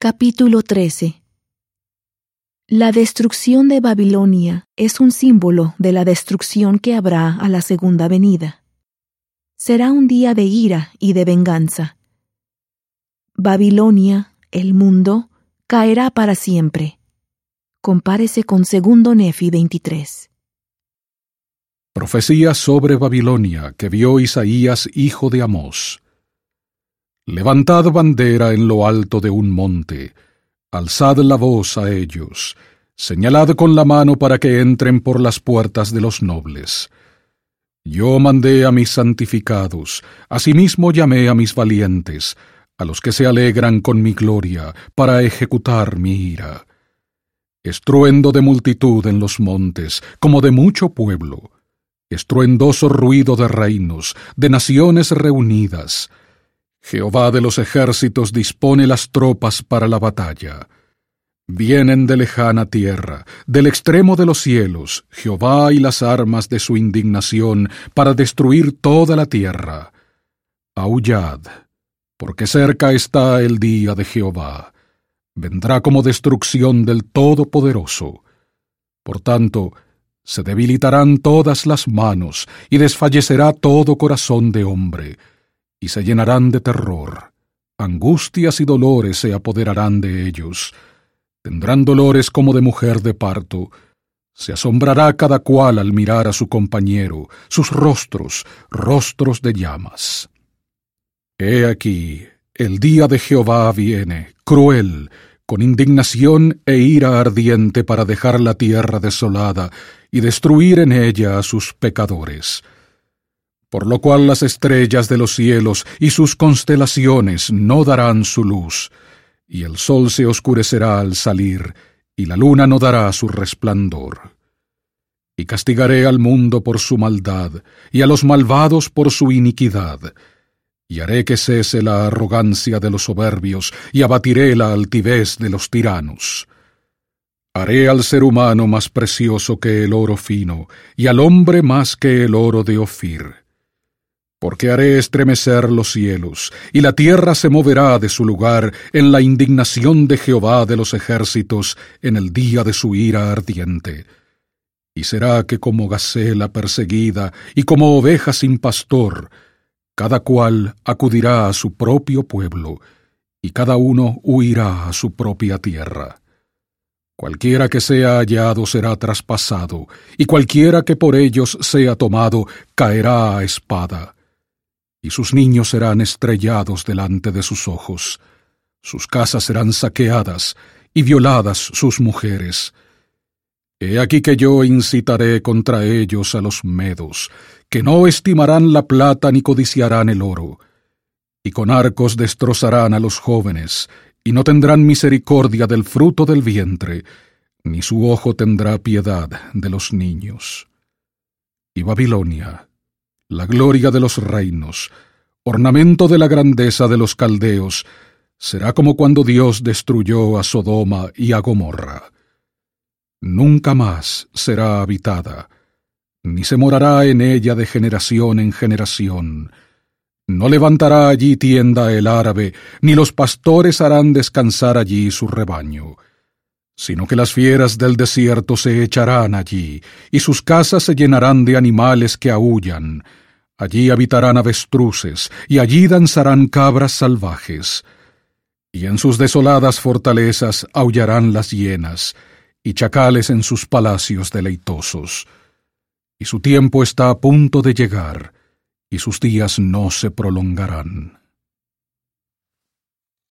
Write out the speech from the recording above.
Capítulo 13. La destrucción de Babilonia es un símbolo de la destrucción que habrá a la segunda venida. Será un día de ira y de venganza. Babilonia, el mundo, caerá para siempre. Compárese con 2 Nefi 23. Profecía sobre Babilonia que vio Isaías hijo de Amós. Levantad bandera en lo alto de un monte, alzad la voz a ellos, señalad con la mano para que entren por las puertas de los nobles. Yo mandé a mis santificados, asimismo llamé a mis valientes, a los que se alegran con mi gloria, para ejecutar mi ira. Estruendo de multitud en los montes, como de mucho pueblo, estruendoso ruido de reinos, de naciones reunidas. Jehová de los ejércitos dispone las tropas para la batalla. Vienen de lejana tierra, del extremo de los cielos, Jehová y las armas de su indignación para destruir toda la tierra. Aullad, porque cerca está el día de Jehová. Vendrá como destrucción del Todopoderoso. Por tanto, se debilitarán todas las manos y desfallecerá todo corazón de hombre, y se llenarán de terror. Angustias y dolores se apoderarán de ellos. Tendrán dolores como de mujer de parto. Se asombrará cada cual al mirar a su compañero, sus rostros, rostros de llamas. He aquí, el día de Jehová viene, cruel, con indignación e ira ardiente para dejar la tierra desolada y destruir en ella a sus pecadores. Por lo cual las estrellas de los cielos y sus constelaciones no darán su luz, y el sol se oscurecerá al salir, y la luna no dará su resplandor. Y castigaré al mundo por su maldad, y a los malvados por su iniquidad, y haré que cese la arrogancia de los soberbios, y abatiré la altivez de los tiranos. Haré al ser humano más precioso que el oro fino, y al hombre más que el oro de Ofir. Porque haré estremecer los cielos, y la tierra se moverá de su lugar en la indignación de Jehová de los ejércitos en el día de su ira ardiente. Y será que como gacela perseguida y como oveja sin pastor, cada cual acudirá a su propio pueblo, y cada uno huirá a su propia tierra. Cualquiera que sea hallado será traspasado, y cualquiera que por ellos sea tomado caerá a espada. Y sus niños serán estrellados delante de sus ojos. Sus casas serán saqueadas, y violadas sus mujeres. He aquí que yo incitaré contra ellos a los medos, que no estimarán la plata ni codiciarán el oro. Y con arcos destrozarán a los jóvenes, y no tendrán misericordia del fruto del vientre, ni su ojo tendrá piedad de los niños. Y Babilonia, la gloria de los reinos, ornamento de la grandeza de los caldeos, será como cuando Dios destruyó a Sodoma y a Gomorra. Nunca más será habitada, ni se morará en ella de generación en generación. No levantará allí tienda el árabe, ni los pastores harán descansar allí su rebaño, sino que las fieras del desierto se echarán allí, y sus casas se llenarán de animales que aúllan. Allí habitarán avestruces, y allí danzarán cabras salvajes. Y en sus desoladas fortalezas aullarán las hienas, y chacales en sus palacios deleitosos. Y su tiempo está a punto de llegar, y sus días no se prolongarán.